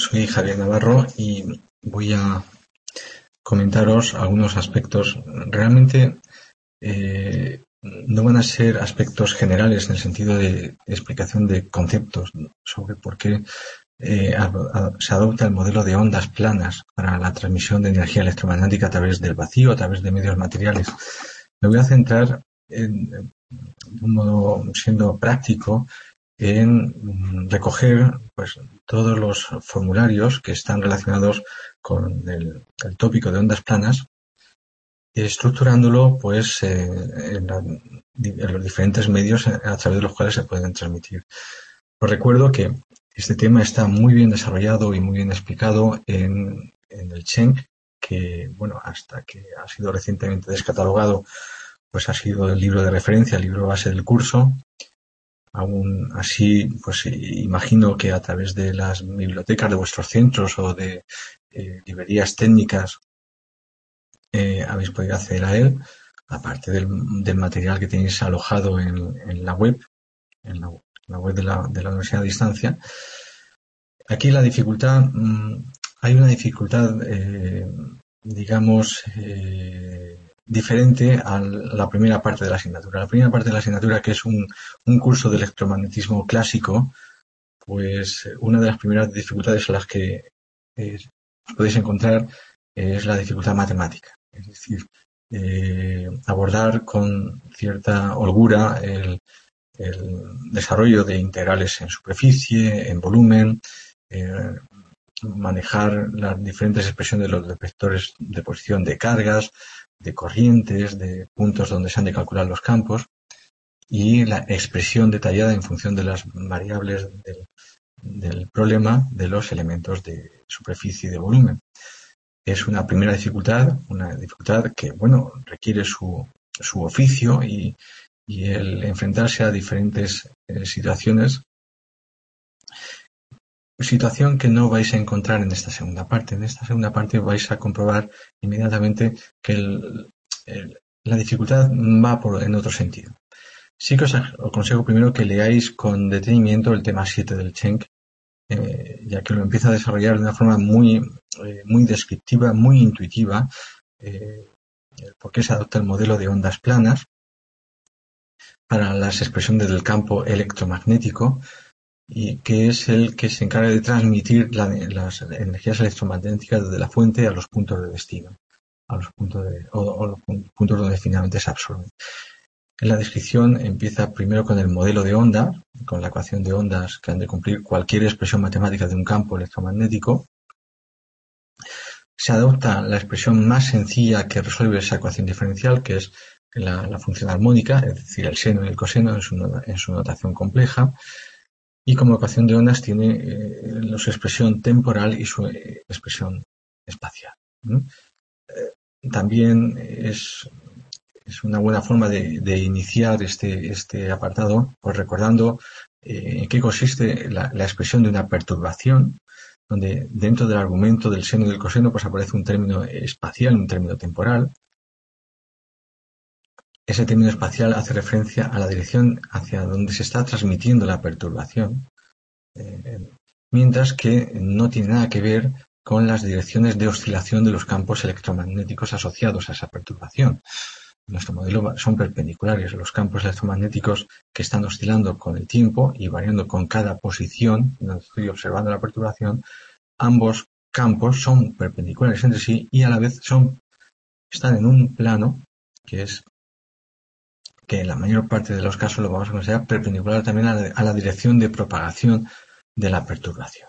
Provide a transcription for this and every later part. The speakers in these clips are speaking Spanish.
Soy Javier Navarro y voy a comentaros algunos aspectos. Realmente no van a ser aspectos generales en el sentido de explicación de conceptos sobre por qué se adopta el modelo de ondas planas para la transmisión de energía electromagnética a través del vacío, a través de medios materiales. Me voy a centrar de un modo siendo práctico en recoger pues todos los formularios que están relacionados con el tópico de ondas planas, estructurándolo pues en los diferentes medios a través de los cuales se pueden transmitir. Os recuerdo que este tema está muy bien desarrollado y muy bien explicado en el Schenk, que bueno, hasta que ha sido recientemente descatalogado, pues ha sido el libro de referencia, el libro base del curso. Aún así, pues imagino que a través de las bibliotecas de vuestros centros o de librerías técnicas habéis podido acceder a él, aparte del material que tenéis alojado en la web, en la web de la Universidad de Distancia. Aquí la dificultad, hay una dificultad, digamos, diferente a la primera parte de la asignatura. La primera parte de la asignatura, que es un curso de electromagnetismo clásico, pues una de las primeras dificultades a las que podéis encontrar es la dificultad matemática. Es decir, abordar con cierta holgura el desarrollo de integrales en superficie, en volumen, manejar las diferentes expresiones de los vectores de posición de cargas, de corrientes, de puntos donde se han de calcular los campos y la expresión detallada en función de las variables del problema de los elementos de superficie y de volumen. Es una primera dificultad, una dificultad que, bueno, requiere su oficio y el enfrentarse a diferentes situaciones. Situación que no vais a encontrar en esta segunda parte. En esta segunda parte vais a comprobar inmediatamente que la dificultad va en otro sentido. Sí que os aconsejo primero que leáis con detenimiento el tema 7 del Schenk, ya que lo empieza a desarrollar de una forma muy descriptiva, muy intuitiva, por qué se adopta el modelo de ondas planas para las expresiones del campo electromagnético, y que es el que se encarga de transmitir las energías electromagnéticas desde la fuente a los puntos de destino, a los puntos los puntos donde finalmente se absorben. En la descripción empieza primero con el modelo de onda, con la ecuación de ondas que han de cumplir cualquier expresión matemática de un campo electromagnético. Se adopta la expresión más sencilla que resuelve esa ecuación diferencial, que es la función armónica, es decir, el seno y el coseno en su notación compleja. Y como ecuación de ondas tiene su expresión temporal y su expresión espacial. También es una buena forma de iniciar este apartado, pues recordando en qué consiste la expresión de una perturbación, donde dentro del argumento del seno y del coseno pues aparece un término espacial, un término temporal. Ese término espacial hace referencia a la dirección hacia donde se está transmitiendo la perturbación, mientras que no tiene nada que ver con las direcciones de oscilación de los campos electromagnéticos asociados a esa perturbación. En nuestro modelo son perpendiculares los campos electromagnéticos que están oscilando con el tiempo y variando con cada posición donde estoy observando la perturbación. Ambos campos son perpendiculares entre sí y a la vez están en un plano que en la mayor parte de los casos lo vamos a considerar perpendicular también a la dirección de propagación de la perturbación.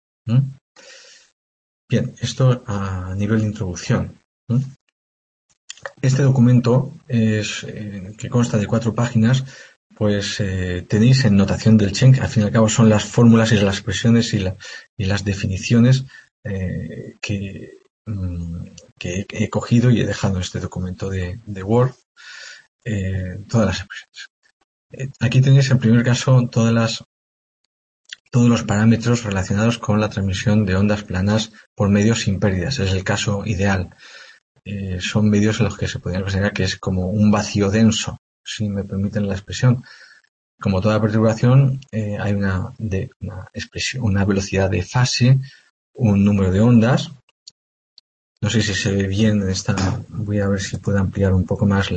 Bien, esto a nivel de introducción. Este documento que consta de 4 páginas, pues tenéis en notación del Schenk, al fin y al cabo son las fórmulas y las expresiones y las definiciones que he cogido y he dejado en este documento de Word. Todas las expresiones. Aquí tenéis en primer caso todos los parámetros relacionados con la transmisión de ondas planas por medios sin pérdidas. Es el caso ideal. Son medios en los que se podría considerar que es como un vacío denso, si me permiten la expresión. Como toda perturbación, hay una velocidad de fase un número de ondas. No sé si se ve bien en esta. Voy a ver si puedo ampliar un poco más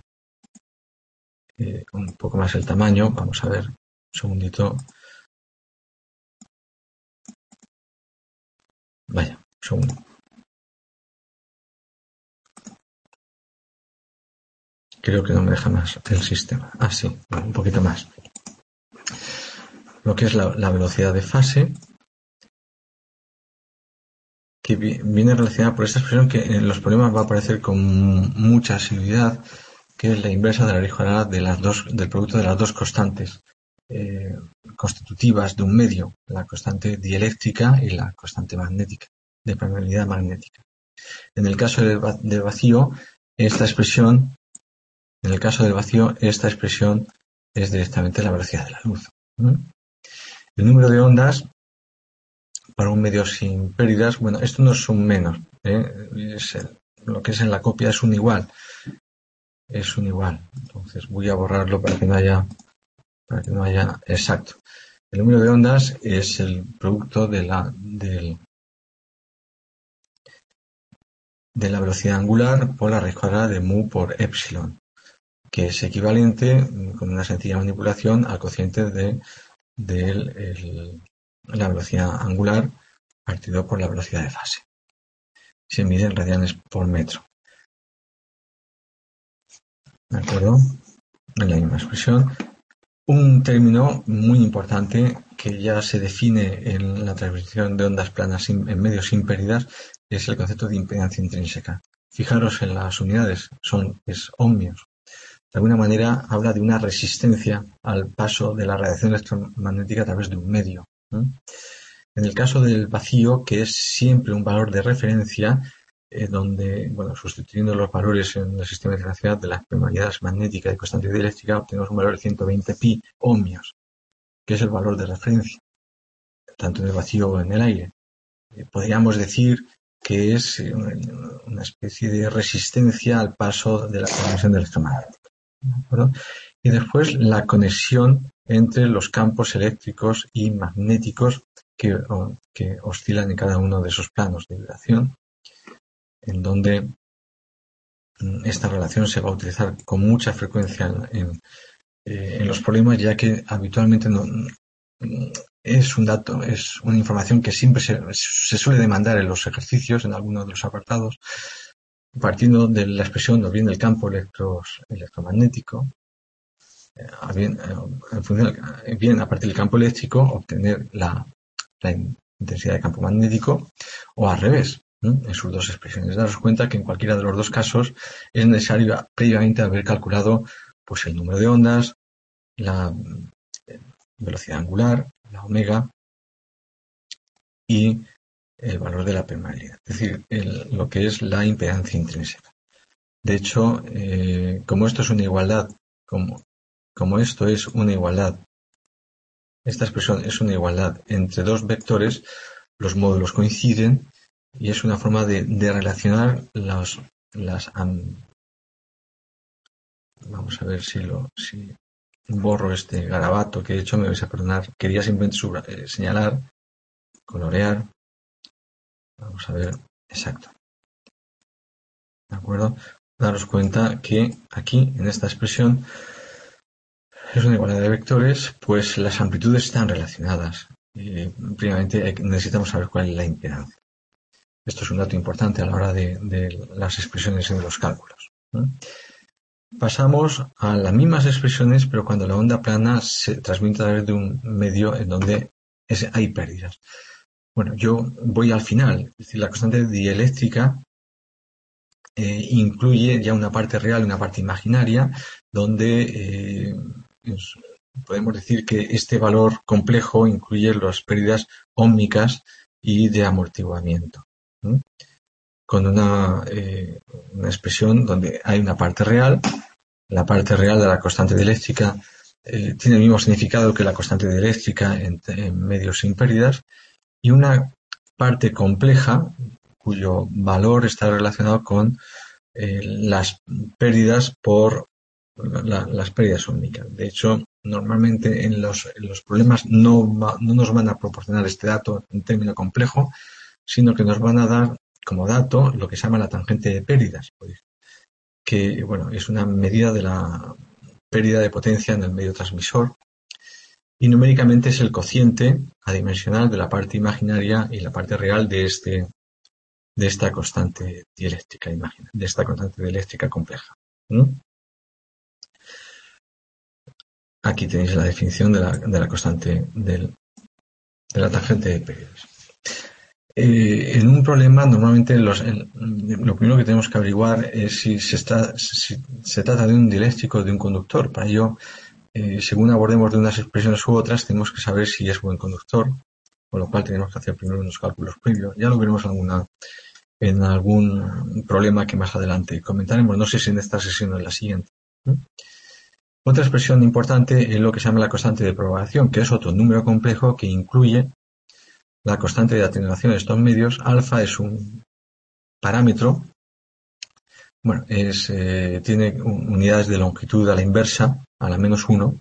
el tamaño. Vamos a ver, un segundito. Vaya, un segundo. Creo que no me deja más el sistema. Ah, sí, un poquito más. Lo que es la velocidad de fase, que viene relacionada por esta expresión que en los problemas va a aparecer con mucha asiduidad, que es la inversa de la raíz cuadrada del producto de las dos constantes constitutivas de un medio, la constante dieléctrica y la constante magnética, de permeabilidad magnética. En el caso del vacío, esta expresión es directamente la velocidad de la luz. El número de ondas para un medio sin pérdidas, bueno, esto no es un menos, lo que es en la copia es un igual. Entonces voy a borrarlo para que no haya exacto. El número de ondas es el producto de la velocidad angular por la raíz cuadrada de mu por epsilon, que es equivalente, con una sencilla manipulación, al cociente de la velocidad angular partido por la velocidad de fase. Se mide en radianes por metro. ¿De acuerdo? En la misma expresión. Un término muy importante que ya se define en la transmisión de ondas planas en medios sin pérdidas es el concepto de impedancia intrínseca. Fijaros en las unidades, es ohmios. De alguna manera habla de una resistencia al paso de la radiación electromagnética a través de un medio. En el caso del vacío, que es siempre un valor de referencia, donde, bueno, sustituyendo los valores en el sistema internacional de las permeabilidades magnética y constante dieléctrica, obtenemos un valor de 120 pi ohmios, que es el valor de referencia, tanto en el vacío o en el aire. Podríamos decir que es una especie de resistencia al paso de la transmisión electromagnética. ¿De acuerdo? Y después la conexión entre los campos eléctricos y magnéticos que oscilan en cada uno de esos planos de vibración, en donde esta relación se va a utilizar con mucha frecuencia en los problemas, ya que habitualmente es una información que siempre se suele demandar en los ejercicios, en algunos de los apartados, partiendo de la expresión o bien del campo electromagnético, bien a partir del campo eléctrico obtener la intensidad de campo magnético, o al revés, en sus dos expresiones. Daros cuenta que en cualquiera de los dos casos es necesario previamente haber calculado pues el número de ondas, la velocidad angular, la omega, y el valor de la permeabilidad, es decir, lo que es la impedancia intrínseca. De hecho, como esto es una igualdad, como esto es una igualdad, esta expresión es una igualdad entre dos vectores, los módulos coinciden y es una forma de relacionar vamos a ver si borro este garabato que he hecho, me vais a perdonar. Quería simplemente señalar, colorear. Vamos a ver, exacto. ¿De acuerdo? Daros cuenta que aquí, en esta expresión, es una igualdad de vectores, pues las amplitudes están relacionadas. Primeramente necesitamos saber cuál es la impedancia. Esto es un dato importante a la hora de las expresiones en los cálculos. Pasamos a las mismas expresiones, pero cuando la onda plana se transmite a través de un medio en donde hay pérdidas. Bueno, yo voy al final, es decir, la constante dieléctrica incluye ya una parte real y una parte imaginaria, donde podemos decir que este valor complejo incluye las pérdidas óhmicas y de amortiguamiento, con una expresión donde hay una parte real. La parte real de la constante dieléctrica tiene el mismo significado que la constante dieléctrica en medios sin pérdidas, y una parte compleja cuyo valor está relacionado con las pérdidas por las pérdidas óhmicas. De hecho, normalmente en los problemas no nos van a proporcionar este dato en término complejo, sino que nos van a dar como dato lo que se llama la tangente de pérdidas, que bueno, es una medida de la pérdida de potencia en el medio transmisor, y numéricamente es el cociente adimensional de la parte imaginaria y la parte real de esta constante dieléctrica, de esta constante dieléctrica compleja. Aquí tenéis la definición de la constante de la tangente de pérdidas. En un problema, normalmente lo primero que tenemos que averiguar es si se trata de un dieléctrico o de un conductor. Para ello, según abordemos de unas expresiones u otras, tenemos que saber si es buen conductor, con lo cual tenemos que hacer primero unos cálculos previos. Ya lo veremos en algún problema que más adelante comentaremos, no sé si en esta sesión o en la siguiente. Otra expresión importante es lo que se llama la constante de propagación, que es otro número complejo que incluye la constante de atenuación de estos medios. Alfa es un parámetro, bueno, tiene unidades de longitud a la inversa, a la -1,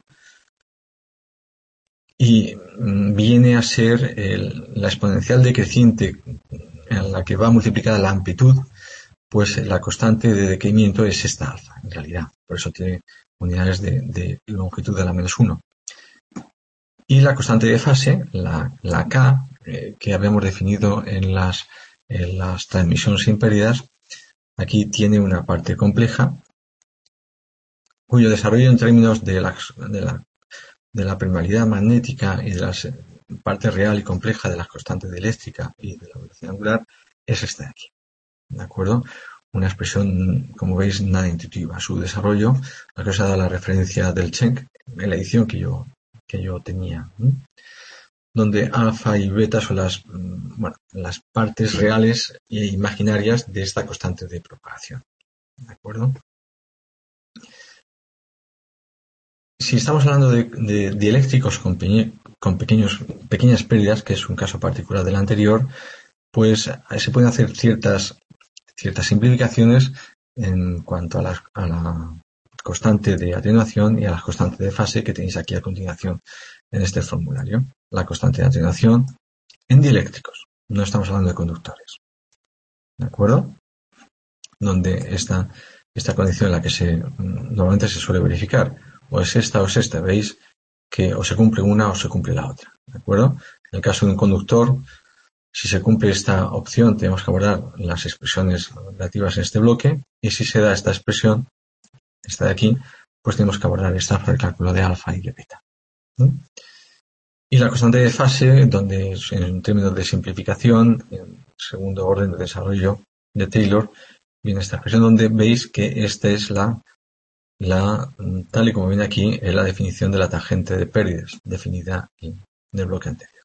y viene a ser la exponencial decreciente en la que va multiplicada la amplitud, pues la constante de decaimiento es esta alfa, en realidad. Por eso tiene unidades de longitud a la -1. Y la constante de fase, la K, que habíamos definido en las transmisiones sin pérdidas, aquí tiene una parte compleja, cuyo desarrollo en términos de la permeabilidad magnética y de la parte real y compleja de las constantes de eléctrica y de la velocidad angular es esta de aquí. ¿De acuerdo? Una expresión, como veis, nada intuitiva. Su desarrollo, la que os ha dado la referencia del Schenk en la edición que yo tenía, donde alfa y beta son las partes reales e imaginarias de esta constante de propagación. ¿De acuerdo? Si estamos hablando de dieléctricos con pequeñas pérdidas, que es un caso particular del anterior, pues se pueden hacer ciertas simplificaciones en cuanto a la constante de atenuación y a la constante de fase que tenéis aquí a continuación en este formulario. La constante de atenuación en dieléctricos, no estamos hablando de conductores. ¿De acuerdo? Donde esta condición en la que normalmente se suele verificar, o es esta o es esta, veis que o se cumple una o se cumple la otra. ¿De acuerdo? En el caso de un conductor, si se cumple esta opción, tenemos que abordar las expresiones relativas en este bloque, y si se da esta expresión, esta de aquí, pues tenemos que abordar esta para el cálculo de alfa y de beta. Y la constante de fase, donde en términos de simplificación, en segundo orden de desarrollo de Taylor, viene esta expresión donde veis que esta es tal y como viene aquí, es la definición de la tangente de pérdidas, definida en el bloque anterior.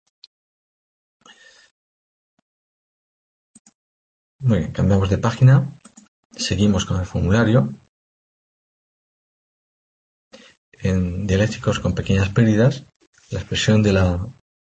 Muy bien, cambiamos de página, seguimos con el formulario. En dieléctricos con pequeñas pérdidas, la expresión de la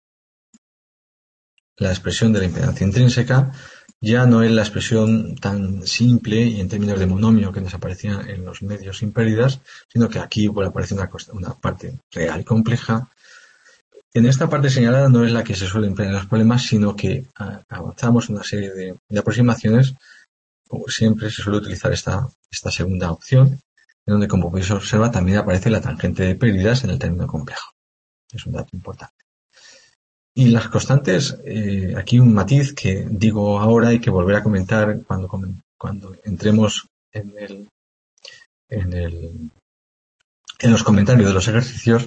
impedancia intrínseca ya no es la expresión tan simple y en términos de monomio que nos aparecía en los medios sin pérdidas, sino que aquí aparece una parte real y compleja. En esta parte señalada no es la que se suele emplear en los problemas, sino que avanzamos una serie de aproximaciones. Como siempre se suele utilizar esta segunda opción, en donde, como podéis observar, también aparece la tangente de pérdidas en el término complejo. Es un dato importante. Y las constantes, aquí un matiz que digo ahora y que volveré a comentar cuando entremos en los comentarios de los ejercicios.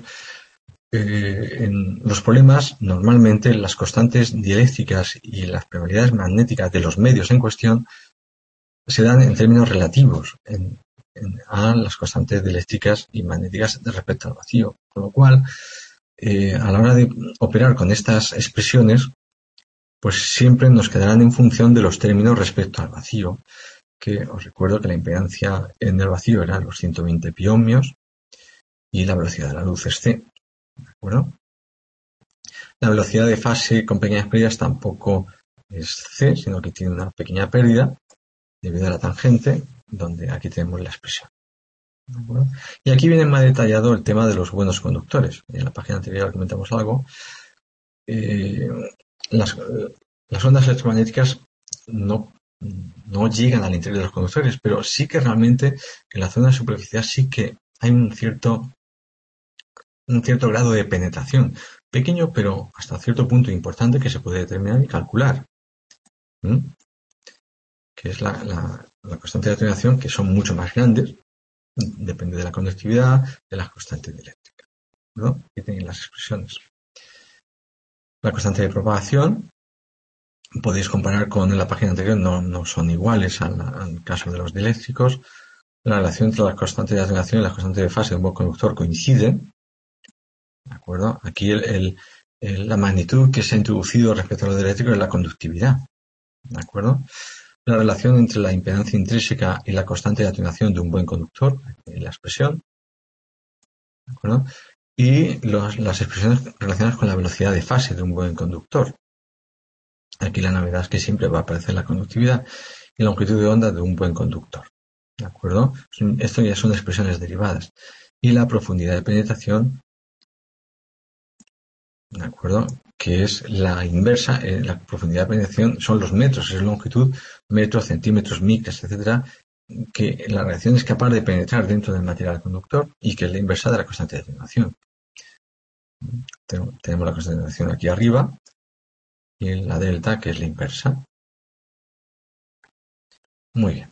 En los problemas, normalmente las constantes dieléctricas y las probabilidades magnéticas de los medios en cuestión se dan en términos relativos a las constantes dieléctricas y magnéticas respecto al vacío, con lo cual a la hora de operar con estas expresiones, pues siempre nos quedarán en función de los términos respecto al vacío, que os recuerdo que la impedancia en el vacío era los 120 piohmios y la velocidad de la luz es c. ¿De acuerdo? La velocidad de fase con pequeñas pérdidas tampoco es c, sino que tiene una pequeña pérdida debido a la tangente, donde aquí tenemos la expresión. ¿De acuerdo? Y aquí viene más detallado el tema de los buenos conductores. En la página anterior comentamos algo. Las ondas electromagnéticas no, no llegan al interior de los conductores, pero sí que realmente en la zona superficial sí que hay un cierto grado de penetración, pequeño pero hasta cierto punto importante que se puede determinar y calcular, ¿m? Que es la constante de atenuación, que son mucho más grandes, depende de la conductividad, de las constantes eléctricas, ¿no? Aquí tenéis las expresiones. La constante de propagación, podéis comparar con la página anterior, no son iguales al caso de los dieléctricos. La relación entre las constantes de atenuación y las constantes de fase de un buen conductor coinciden, ¿de acuerdo? Aquí la magnitud que se ha introducido respecto a lo dieléctrico es la conductividad, ¿de acuerdo? La relación entre la impedancia intrínseca y la constante de atenuación de un buen conductor, la expresión, ¿de acuerdo? Y las expresiones relacionadas con la velocidad de fase de un buen conductor. Aquí la novedad es que siempre va a aparecer la conductividad y la longitud de onda de un buen conductor, ¿de acuerdo? Esto ya son expresiones derivadas. Y la profundidad de penetración, ¿de acuerdo? Que es la inversa, la profundidad de penetración son los metros, es longitud, metros, centímetros, micras, etcétera, que la reacción es capaz de penetrar dentro del material conductor y que es la inversa de la constante de atenuación. Tenemos la constante de atenuación aquí arriba y la delta, que es la inversa. Muy bien.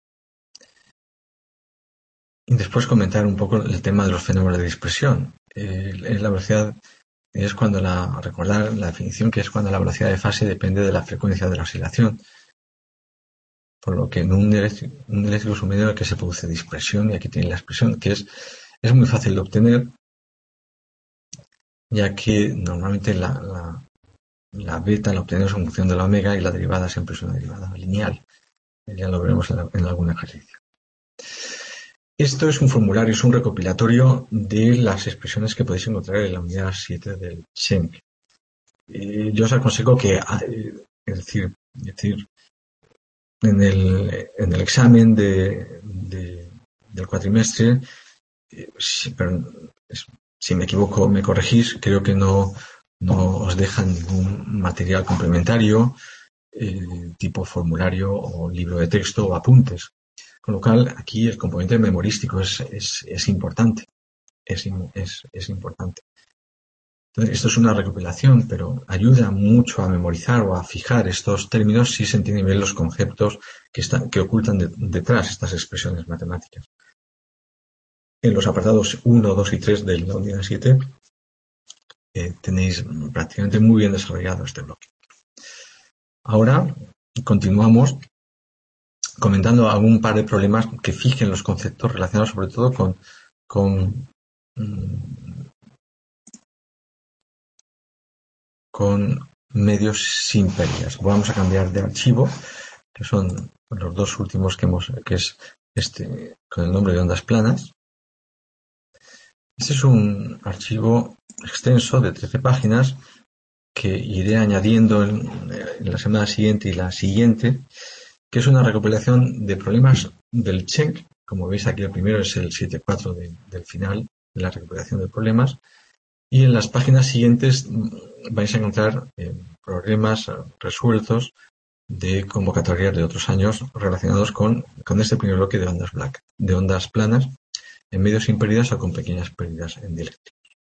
Y después comentar un poco el tema de los fenómenos de dispersión. La velocidad es cuando recordar la definición, que es cuando la velocidad de fase depende de la frecuencia de la oscilación. Por lo que en un eléctrico es un medio en el que se produce dispersión, y aquí tiene la expresión, que es muy fácil de obtener, ya que normalmente la beta la obtenemos en función de la omega y la derivada siempre es una derivada lineal. Ya lo veremos en algún ejercicio. Esto es un formulario, es un recopilatorio de las expresiones que podéis encontrar en la unidad 7 del Schenck. Yo os aconsejo que, es decir, en el examen del cuatrimestre, si me equivoco me corregís, creo que no os dejan ningún material complementario, tipo formulario o libro de texto o apuntes. Con lo cual, aquí el componente memorístico es importante. Es importante. Entonces, esto es una recopilación, pero ayuda mucho a memorizar o a fijar estos términos si se entienden bien los conceptos que ocultan detrás estas expresiones matemáticas. En los apartados 1, 2 y 3 de la unidad 7 tenéis prácticamente muy bien desarrollado este bloque. Ahora continuamos comentando algún par de problemas que fijen los conceptos relacionados sobre todo con medios sin pérdidas. Vamos a cambiar de archivo, que son los dos últimos que es este con el nombre de ondas planas. Este es un archivo extenso de 13 páginas que iré añadiendo en la semana siguiente y la siguiente, que es una recopilación de problemas del Schenck. Como veis aquí el primero es el 7.4 del final de la recopilación de problemas, y en las páginas siguientes vais a encontrar problemas resueltos de convocatorias de otros años relacionados con este primer bloque de ondas planas en medios sin pérdidas o con pequeñas pérdidas en dieléctricos.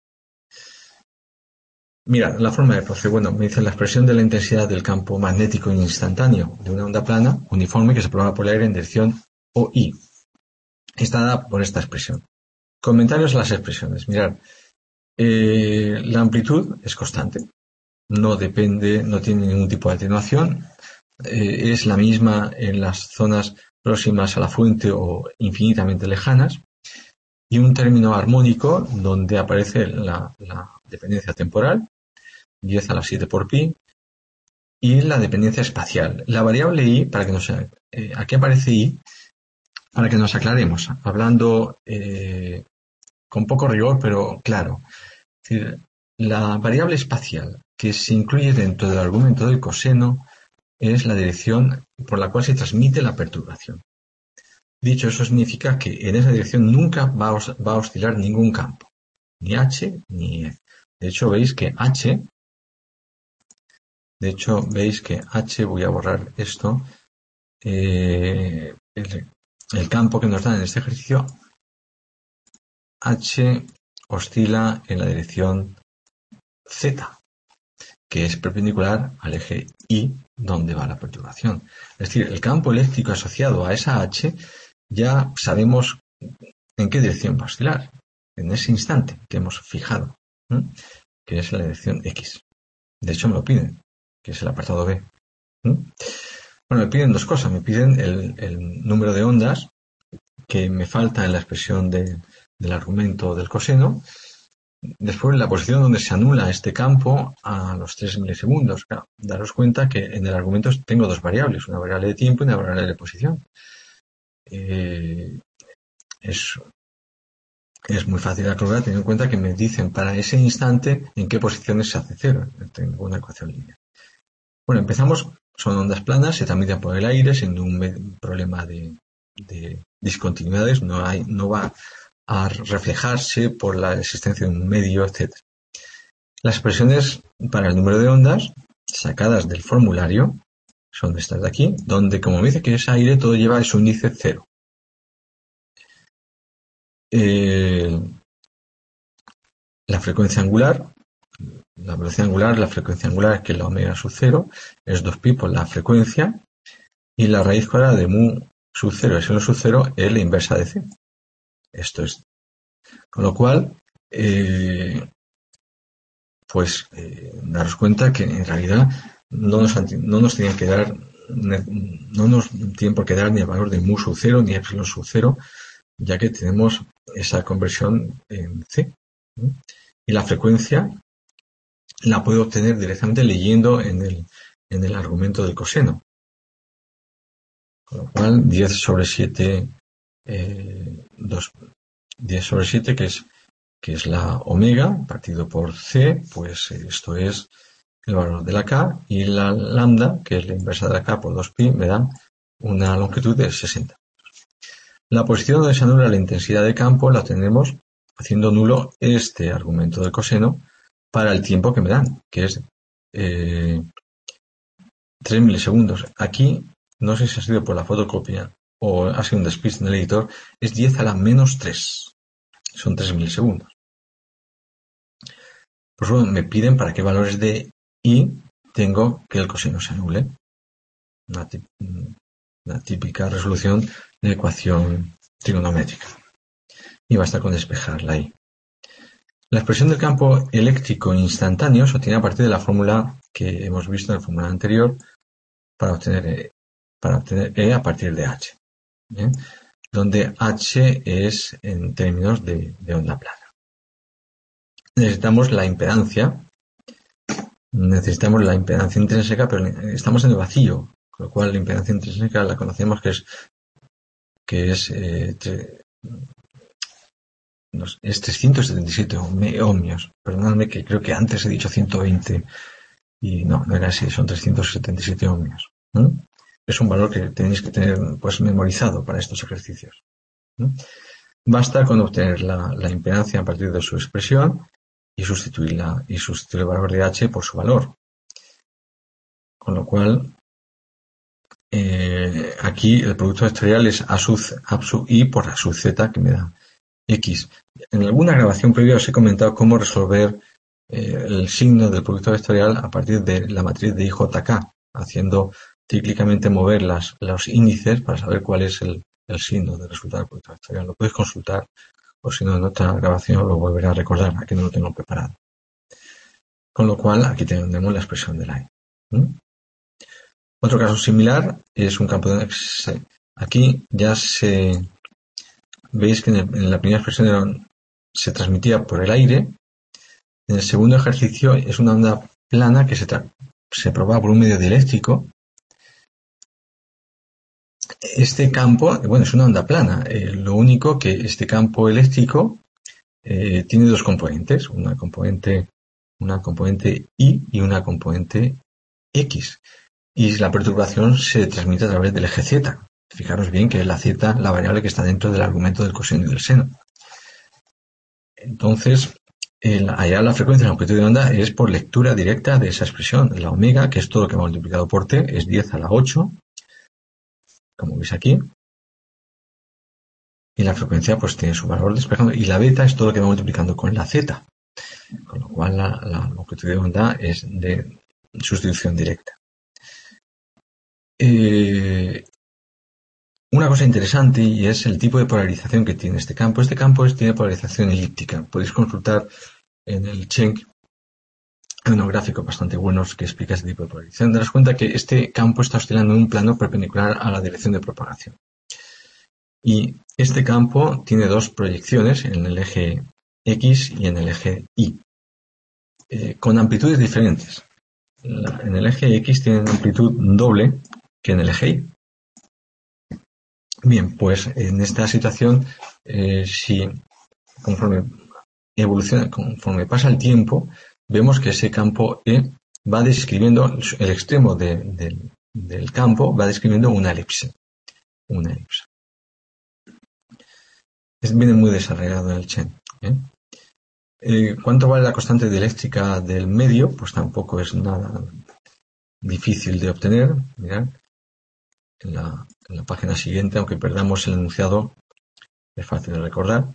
Mira, la forma de proceder. Bueno, me dice la expresión de la intensidad del campo magnético instantáneo de una onda plana uniforme que se propaga por el aire en dirección OI. Está dada por esta expresión. Comentarios a las expresiones. Mirad, la amplitud es constante. No depende, no tiene ningún tipo de atenuación. Es la misma en las zonas próximas a la fuente o infinitamente lejanas. Y un término armónico donde aparece la dependencia temporal, 10 a la 7 por pi, y la dependencia espacial. La variable i, para que nos aquí aparece i, para que nos aclaremos, hablando con poco rigor, pero claro. Es decir, la variable espacial que se incluye dentro del argumento del coseno es la dirección por la cual se transmite la perturbación. Dicho eso, significa que en esa dirección nunca va a oscilar ningún campo, ni H ni E. De hecho, veis que H De hecho, veis que H, voy a borrar esto, el campo que nos da en este ejercicio, H oscila en la dirección Z, que es perpendicular al eje Y, donde va la perturbación. Es decir, el campo eléctrico asociado a esa H ya sabemos en qué dirección va a oscilar, en ese instante que hemos fijado, que es la dirección X. De hecho, me lo piden, que es el apartado B. Bueno, me piden dos cosas. Me piden el número de ondas que me falta en la expresión del argumento del coseno. Después, la posición donde se anula este campo a los 3 milisegundos. Claro, daros cuenta que en el argumento tengo dos variables, una variable de tiempo y una variable de posición. Es muy fácil de calcular teniendo en cuenta que me dicen para ese instante en qué posiciones se hace cero. Tengo una ecuación lineal. Bueno, empezamos. Son ondas planas, se transmiten por el aire sin ningún problema de discontinuidades. No va a reflejarse por la existencia de un medio, etc. Las expresiones para el número de ondas sacadas del formulario son estas de aquí, donde, como me dice que es aire, todo lleva su índice 0. La frecuencia angular, la velocidad angular, la frecuencia angular, que es la omega sub 0, es 2pi por la frecuencia, y la raíz cuadrada de mu sub 0 es L sub 0 es la inversa de C. Esto es. Con lo cual, daros cuenta que en realidad no nos tienen que dar, no nos tienen por qué dar ni el valor de mu sub 0 ni epsilon sub 0, ya que tenemos esa conversión en C. Y la frecuencia la puedo obtener directamente leyendo en el argumento del coseno. Con lo cual, 10 sobre 7, 10 sobre 7, que es la omega, partido por C, pues esto es el valor de la K, y la lambda, que es la inversa de la K por 2pi, me da una longitud de 60. La posición donde se anula la intensidad de campo la tenemos haciendo nulo este argumento del coseno para el tiempo que me dan, que es 3 milisegundos. Aquí, no sé si ha sido por la fotocopia o ha sido un despiste en el editor, es 10 a la menos 3. Son 3 milisegundos. Pues bueno, me piden para qué valores de I tengo que el coseno se anule. Una típica resolución de ecuación trigonométrica. Y basta con despejarla ahí. La expresión del campo eléctrico instantáneo se obtiene a partir de la fórmula que hemos visto en el formulario anterior para obtener E a partir de H. ¿Bien? Donde H es en términos de onda plana. Necesitamos la impedancia intrínseca, pero estamos en el vacío, con lo cual la impedancia intrínseca la conocemos que es 377 ohmios. Perdonadme que creo que antes he dicho 120 y no era así, son 377 ohmios. Es un valor que tenéis que tener pues memorizado para estos ejercicios. Basta con obtener la impedancia a partir de su expresión y sustituir el valor de H por su valor. Con lo cual, aquí el producto vectorial es A sub I por A sub Z, que me da X. En alguna grabación previa os he comentado cómo resolver el signo del producto vectorial a partir de la matriz de IJK, haciendo cíclicamente mover los índices para saber cuál es el signo del resultado del producto vectorial. Lo podéis consultar, o si no, en otra grabación lo volveré a recordar, aquí no lo tengo preparado. Con lo cual, aquí tenemos la expresión del I. Otro caso similar es un campo de... Aquí ya veis que en la primera expresión se transmitía por el aire. En el segundo ejercicio es una onda plana que se propaga por un medio dieléctrico. Este campo, bueno, es una onda plana. Lo único que este campo eléctrico tiene dos componentes, una componente Y y una componente X. Y la perturbación se transmite a través del eje Z. Fijaros bien que es la Z la variable que está dentro del argumento del coseno y del seno. Entonces, Allá la frecuencia de la longitud de onda es por lectura directa de esa expresión. La omega, que es todo lo que hemos multiplicado por t, es 10 a la 8, como veis aquí. Y la frecuencia pues tiene su valor despejado. Y la beta es todo lo que va multiplicando con la z. Con lo cual la longitud de onda es de sustitución directa. Una cosa interesante y es el tipo de polarización que tiene este campo. Este campo tiene polarización elíptica. Podéis consultar en el Cheng, hay unos gráficos bastante buenos que explica este tipo de polarización. Daros cuenta que este campo está oscilando en un plano perpendicular a la dirección de propagación. Y este campo tiene dos proyecciones en el eje X y en el eje Y, con amplitudes diferentes. En el eje X tiene una amplitud doble que en el eje Y. Bien, pues en esta situación, si conforme evoluciona, conforme pasa el tiempo, vemos que ese campo E va describiendo, el extremo del campo va describiendo una elipse. Viene muy desarrollado en el Cheng. ¿Cuánto vale la constante dieléctrica del medio? Pues tampoco es nada difícil de obtener. Mirad, en la página siguiente, aunque perdamos el enunciado, es fácil de recordar.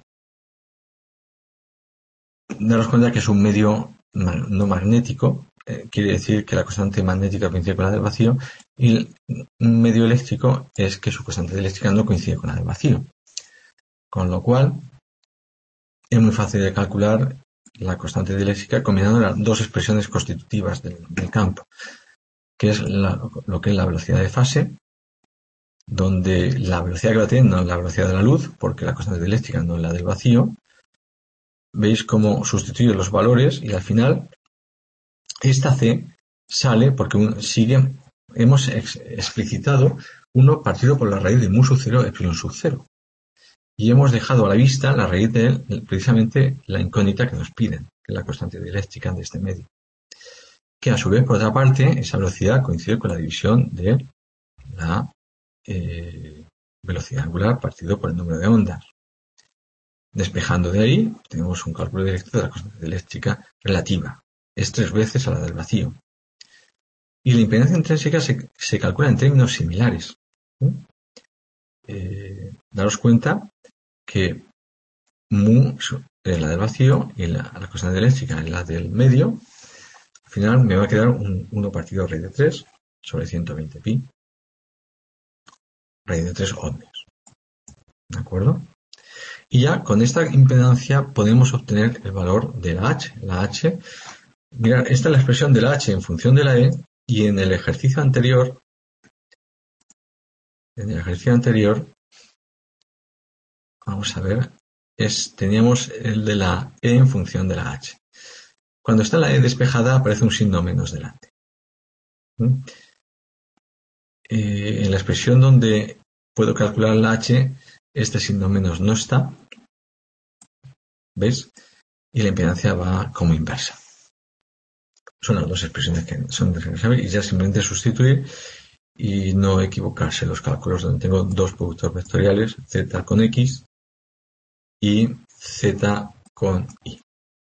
Daros cuenta que es un medio no magnético, quiere decir que la constante magnética coincide con la del vacío, y un medio eléctrico es que su constante eléctrica no coincide con la del vacío. Con lo cual, es muy fácil de calcular la constante dieléctrica combinando las dos expresiones constitutivas del campo, que es lo que es la velocidad de fase, donde la velocidad que va a tener no es la velocidad de la luz, porque la constante dieléctrica no es la del vacío. Veis cómo sustituye los valores y al final esta C sale porque hemos explicitado 1 partido por la raíz de mu sub 0 epsilon sub 0. Y hemos dejado a la vista la raíz de precisamente la incógnita que nos piden, que es la constante dieléctrica de este medio. Que a su vez, por otra parte, esa velocidad coincide con la división de la velocidad angular partido por el número de ondas. Despejando de ahí, tenemos un cálculo directo de la constante dieléctrica relativa. Es 3 veces a la del vacío. Y la impedancia intrínseca se calcula en términos similares. Daros cuenta que mu es la del vacío y la constante dieléctrica es la del medio. Al final me va a quedar un 1 partido raíz de 3 sobre 120 pi. Raíz de 3 ohmios. ¿De acuerdo? Y ya con esta impedancia podemos obtener el valor de la H. La H, mirad, esta es la expresión de la H en función de la E, y en el ejercicio anterior, vamos a ver, teníamos el de la E en función de la H. Cuando está la E despejada aparece un signo menos delante. En la expresión donde puedo calcular la H, este signo menos no está. ¿Veis? Y la impedancia va como inversa. Son las dos expresiones que son necesarias y ya simplemente sustituir y no equivocarse los cálculos donde tengo dos productos vectoriales, z con x y z con y.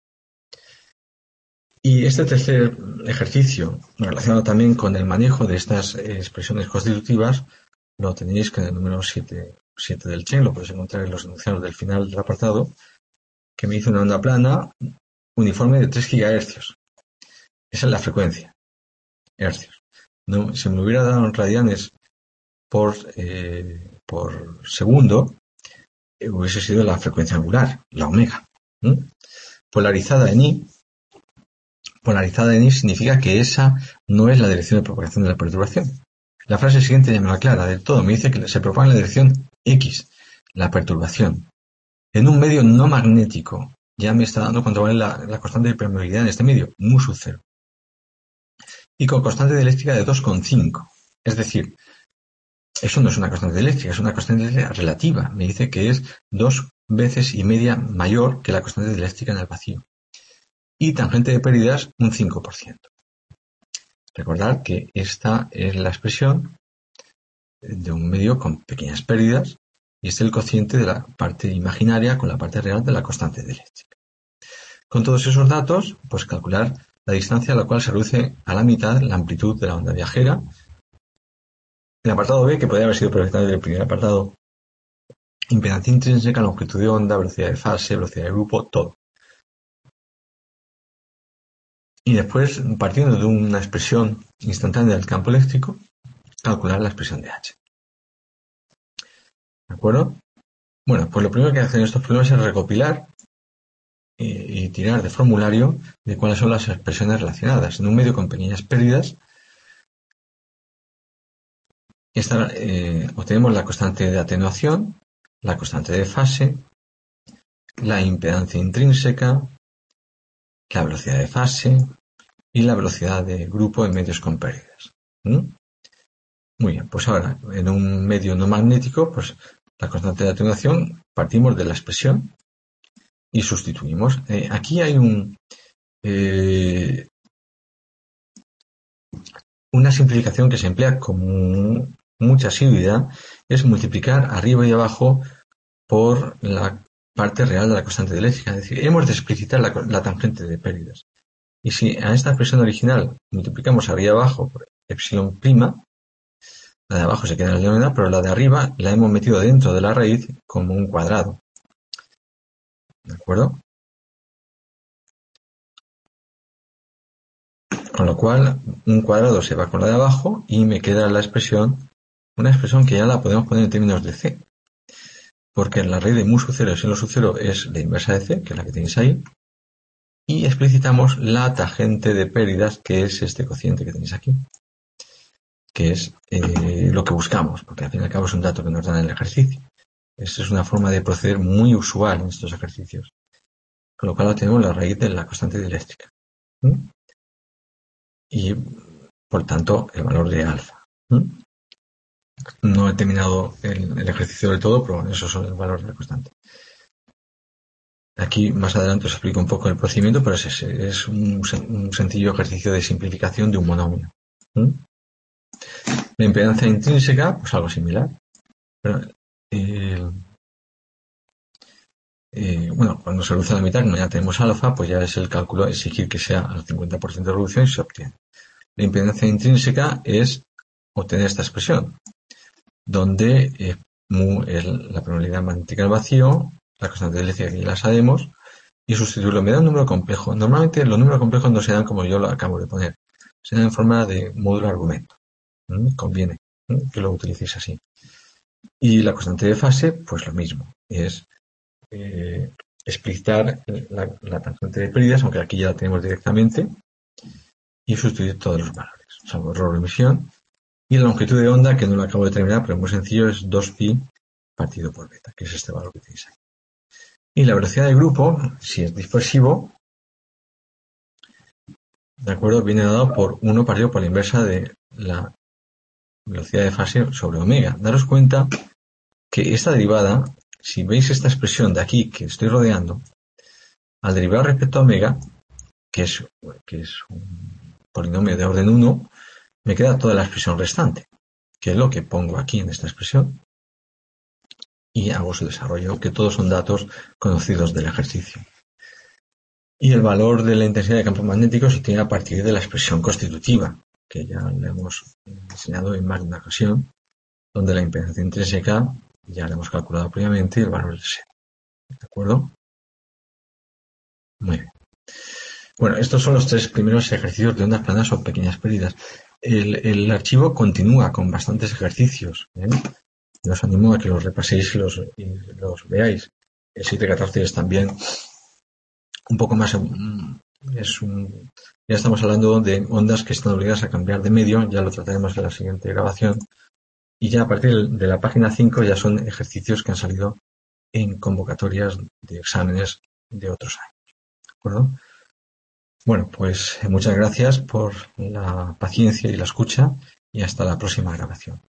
Y este tercer ejercicio, relacionado también con el manejo de estas expresiones constitutivas, lo tenéis que en el número 7 del Cheng, lo podéis encontrar en los enunciados del final del apartado, que me dice una onda plana uniforme de 3 GHz. Esa es la frecuencia, hercios. No, si me hubiera dado en radianes por segundo, hubiese sido la frecuencia angular, la omega. Polarizada en I. Polarizada en I significa que esa no es la dirección de propagación de la perturbación. La frase siguiente ya me lo aclara del todo. Me dice que se propaga en la dirección X, la perturbación. En un medio no magnético, ya me está dando cuánto vale la constante de permeabilidad en este medio, mu sub 0. Y con constante dieléctrica de 2,5. Es decir, eso no es una constante dieléctrica, es una constante dieléctrica relativa. Me dice que es 2 veces y media mayor que la constante dieléctrica en el vacío. Y tangente de pérdidas, un 5%. Recordad que esta es la expresión de un medio con pequeñas pérdidas y este es el cociente de la parte imaginaria con la parte real de la constante dieléctrica. con todos esos datos, pues calcular la distancia a la cual se reduce a la mitad la amplitud de la onda viajera. El apartado B, que podría haber sido perfectamente el primer apartado, impedancia intrínseca, longitud de onda, velocidad de fase, velocidad de grupo, todo. Y después, partiendo de una expresión instantánea del campo eléctrico, calcular la expresión de H. ¿De acuerdo? Bueno, pues lo primero que hacen estos problemas es recopilar y tirar de formulario de cuáles son las expresiones relacionadas. En un medio con pequeñas pérdidas, obtenemos la constante de atenuación, la constante de fase, la impedancia intrínseca, la velocidad de fase y la velocidad de grupo en medios con pérdidas. Muy bien, pues ahora, en un medio no magnético, pues la constante de atenuación partimos de la expresión y sustituimos. Aquí hay una simplificación que se emplea con mucha asiduidad, es multiplicar arriba y abajo por la parte real de la constante eléctrica. Es decir, hemos de explicitar la tangente de pérdidas. Y si a esta expresión original multiplicamos arriba y abajo por epsilon prima, la de abajo se queda en la denominador, pero la de arriba la hemos metido dentro de la raíz como un cuadrado. ¿De acuerdo? Con lo cual, un cuadrado se va con la de abajo y me queda la expresión, una expresión que ya la podemos poner en términos de C. Porque la raíz de mu sub 0 y seno sub 0 es la inversa de C, que es la que tenéis ahí. Y explicitamos la tangente de pérdidas, que es este cociente que tenéis aquí. Que es lo que buscamos, porque al fin y al cabo es un dato que nos dan en el ejercicio. Esta es una forma de proceder muy usual en estos ejercicios. Con lo cual obtenemos la raíz de la constante dieléctrica. Y, por tanto, el valor de alfa. No he terminado el ejercicio del todo, pero bueno, esos son el valor de la constante. Aquí más adelante os explico un poco el procedimiento, pero es un sencillo ejercicio de simplificación de un monomio. La impedancia intrínseca, pues algo similar. Pero, bueno, cuando se reduce a la mitad, como ya tenemos alfa, pues ya es el cálculo exigir que sea al 50% de reducción y se obtiene. La impedancia intrínseca es obtener esta expresión, donde mu es la probabilidad magnética del vacío, la constante de eléctrica que ya la sabemos, y sustituirlo. Me da un número complejo. Normalmente los números complejos no se dan como yo lo acabo de poner, se dan en forma de módulo argumento. Conviene que lo utilicéis así. Y la constante de fase, pues lo mismo, es explicitar la tangente de pérdidas, aunque aquí ya la tenemos directamente, y sustituir todos los valores, salvo error o emisión. Y la longitud de onda, que no lo acabo de terminar, pero es muy sencillo, es 2pi partido por beta, que es este valor que tenéis ahí. Y la velocidad de grupo, si es dispersivo, ¿de acuerdo? Viene dado por 1 partido por la inversa de la velocidad de fase sobre omega. Daros cuenta que esta derivada, si veis esta expresión de aquí que estoy rodeando, al derivar respecto a omega, que es un polinomio de orden 1, me queda toda la expresión restante, que es lo que pongo aquí en esta expresión, y hago su desarrollo, que todos son datos conocidos del ejercicio. Y el valor de la intensidad de campo magnético se obtiene a partir de la expresión constitutiva, que ya le hemos enseñado en más de una ocasión, donde la impedancia intrínseca ya la hemos calculado previamente y el valor es 0. ¿De acuerdo? Muy bien. Bueno, estos son los 3 primeros ejercicios de ondas planas o pequeñas pérdidas. El archivo continúa con bastantes ejercicios. Os animo a que los repaséis y los veáis. El 714 es también un poco más. Ya estamos hablando de ondas que están obligadas a cambiar de medio, ya lo trataremos en la siguiente grabación. Y ya a partir de la página 5 ya son ejercicios que han salido en convocatorias de exámenes de otros años. ¿De acuerdo? Bueno, pues muchas gracias por la paciencia y la escucha y hasta la próxima grabación.